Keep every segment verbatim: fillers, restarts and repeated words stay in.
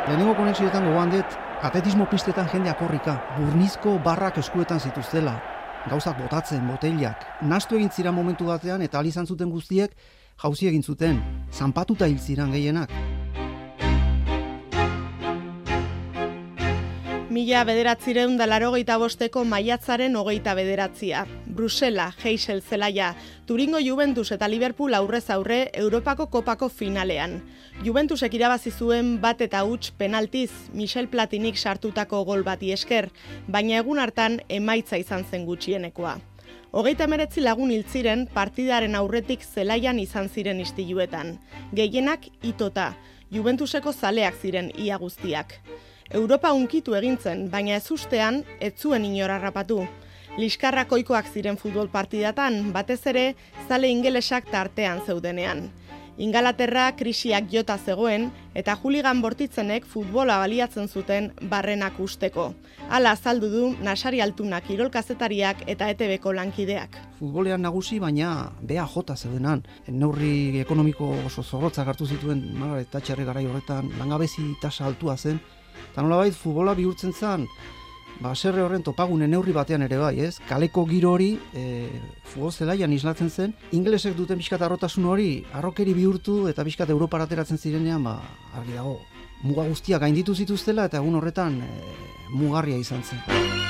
Lehenengo konexioetan gogoan dut, atletismo pistetan jendea korrika, burnizko barrak eskuetan zituztela, gauzak botatzen, boteilak. Nastu egin ziren momentu batean eta ahal izan zuten guztiek jauzi egin zuten, zanpatuta hil ziren gehienak. Mila bederatzireun da larogeita bosteko maiatzaren hogeita bederatzia. Brusela, Heysel zelaia, Turingo Juventus eta Liverpool aurrez aurre Europako kopako finalean. Juventusek irabazi zuen bat eta huts penaltiz, Michel Platinik sartutako gol bati esker, baina egun hartan emaitza izan zen gutxienekoa. Hogeita hemeretzi lagun hil ziren partidaren aurretik zelaian izan ziren istiluetan. Gehienak itota, Juventuseko zaleak ziren ia guztiak. Europa hunkitu egin zen, baina ez ustean ez zuen inor harrapatu. Liskarrak ohikoak ziren futbol partidatan, batez ere zale ingelesak tartean zeudenean. Ingalaterra krisiak jota zegoen eta juligan bortitzenek futbola baliatzen zuten barrenak usteko. Hala azaldu du Nasari Altuna kirolkazetariak eta E T Bko lankideak. Futbolean nagusi, baina B A J zeudenan. Neurri ekonomiko oso zorrotzak hartu zituen Margaret Thatcherrek garai horretan, langabezi tasa altua zen. Eta nolabait futbola bihurtzen zen, ba, serre horren topagune neurri batean ere bai, ez? Kaleko giro hori e, futbol zelaian islatzen zen. Ingelesek duten pixkat arrotasun hori arrokeri bihurtu eta pixkat Europara ateratzen zirenean, ba, argi dago, muga guztiak gainditu zituztela eta egun horretan e, mugarria izan zen.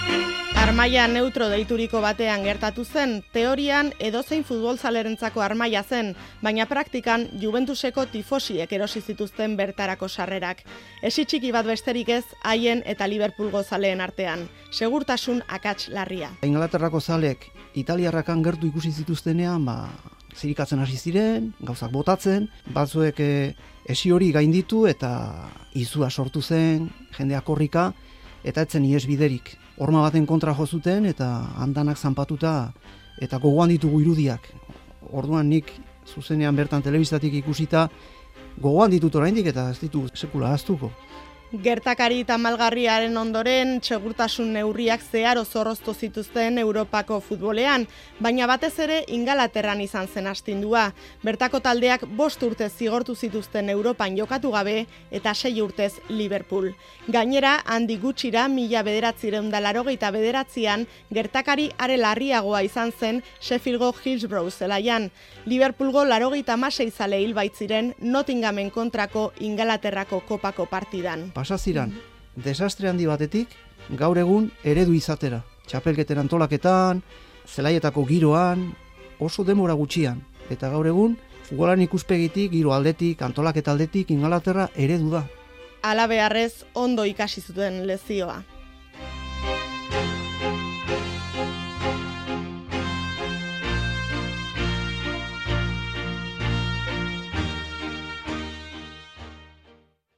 Armaia neutro deituriko batean gertatu zen, teorian edozein futbolzalerentzako armaia zen, baina praktikan Juventuseko tifosiek erosi zituzten bertarako sarrerak. Esi txiki bat besterik ez, haien eta Liverpoolgo zaleen artean. Segurtasun akats larria. Ingalaterrako zalek italiarrakan gertu ikusi zituztenean, ba, zirikatzen hasi ziren, gauzak botatzen, batzuek e, esi hori gainditu eta izua sortu zen, jendea korrika, eta etzen ihesbiderik. Horma baten kontra jo zuten eta andanak zanpatuta eta gogoan ditugu irudiak. Orduan nik zuzenean bertan telebistatik ikusita gogoan ditut oraindik eta ez ditu sekula ahaztuko. Gertakari tamalgarriaren ondoren segurtasun neurriak zeharo zorroztu zituzten Europako futbolean, baina batez ere Ingalaterran izan zen astindua. Bertako taldeak bost urtez zigortu zituzten Europan jokatu gabe eta sei urtez Liverpool. Gainera, handi gutxira mila bederatzireun da larogeita bederatzian gertakari are larriagoa izan zen Sheffieldgo Hillsborough zelaian. Liverpoolgo larogeita hamasei zale hil baitziren Nottinghamen kontrako Ingalaterrako kopako partidan. Pasaziran, desastre handi batetik, gaur egun eredu izatera. Txapelketen antolaketan, zelaietako giroan, oso denbora gutxian. Eta gaur egun, futbolan ikuspegitik, giro aldetik, antolaketa aldetik, Ingalaterra eredu da. Halabeharrez ondo ikasi zuten lezioa.